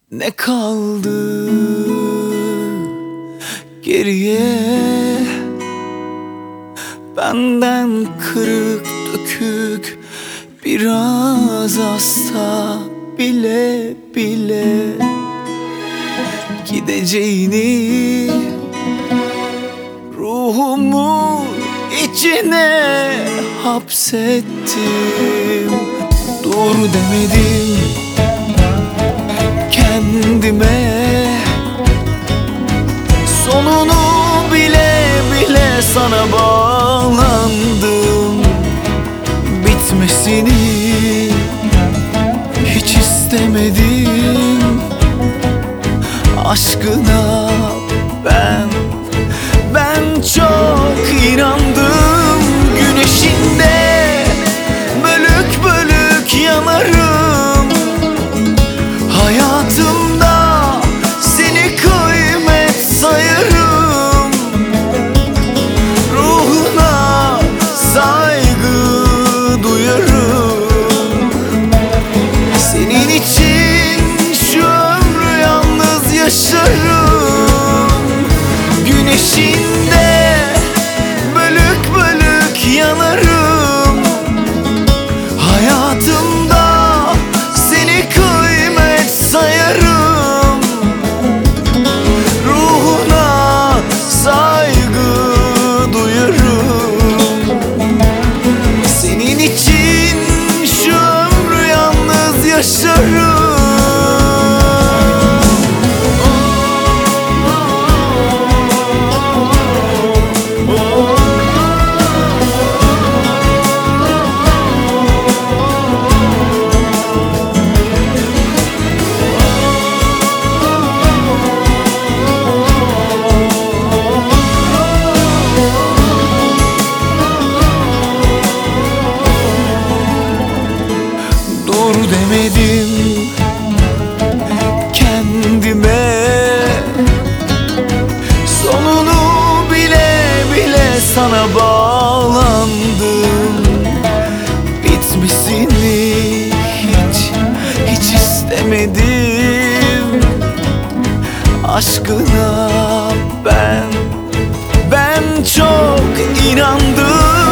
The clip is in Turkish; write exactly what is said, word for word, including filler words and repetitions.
Ne kaldı geriye? Benden kırık dökük, biraz hasta bile bile gideceğini ruhumun içine hapsettim. Dur demedim kendime, sonunu bile bile sana bağlandım. Bitmesini hiç istemedim. Aşkına ben, ben çok inandım. Güneşinde bölük bölük yanarım. Hayatımda seni kıymet sayarım. Ruhuna saygı duyarım. Senin için şu ömrü yalnız yaşarım. Güneşinde bölük bölük yanarım. Hayatımda seni kıymet sayarım. Ruhuna saygı duyarım. Senin için şu ömrü yalnız yaşarım. Dur demedim kendime, sonunu bile bile sana bağlandım. Bitmesini hiç hiç istemedim. Aşkına ben, ben çok inandım.